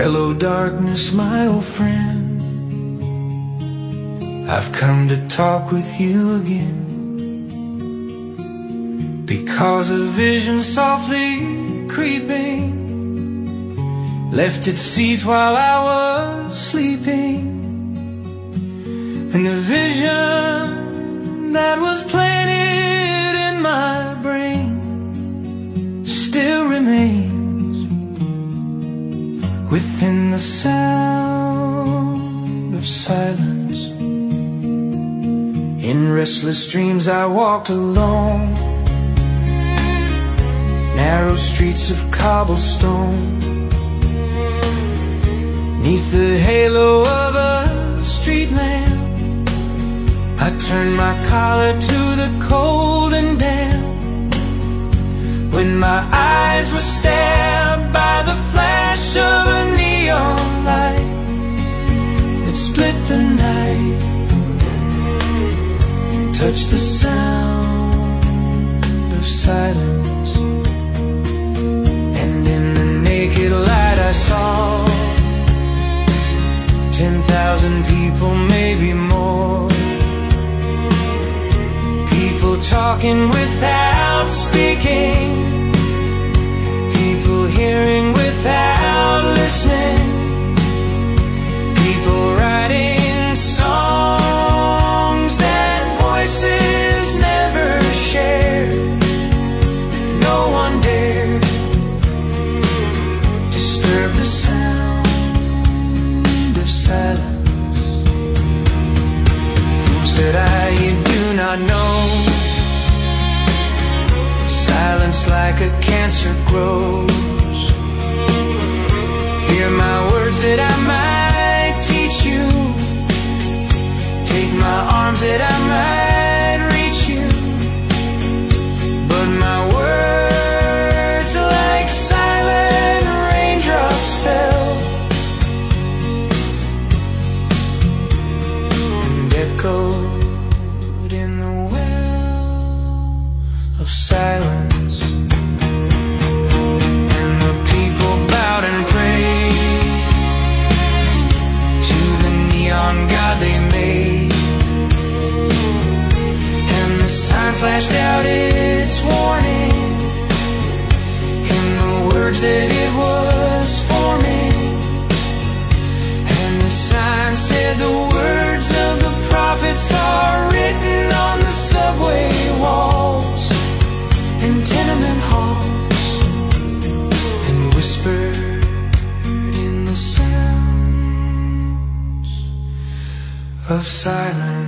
Hello darkness, my old friend, I've come to talk with you again, because a vision softly creeping left its seeds while I was sleeping. And the vision that was planted in my brain still remains within the sound of silence. In restless dreams I walked alone, narrow streets of cobblestone, neath the halo of a street lamp. I turned my collar to the cold and damp, when my eyes were stabbed by the flash of a neon light that split the night and touched the sound of silence. And in the naked light I saw 10,000 people, maybe more, people talking without speaking, people hearing without listening, people writing songs that voices never shared. No one dared disturb the sound of silence. Fool, said I, you do not know, silence like a cancer grows. Hear my words that I might teach you, take my arms that I might reach you, but my words like silent raindrops fell and echoed in the well of silence. God they made, and the sign flashed out its warning in the words that it was forming. And the sign said the words of the prophets are written on the subway walls and tenement halls, and whispered in the sound of silence.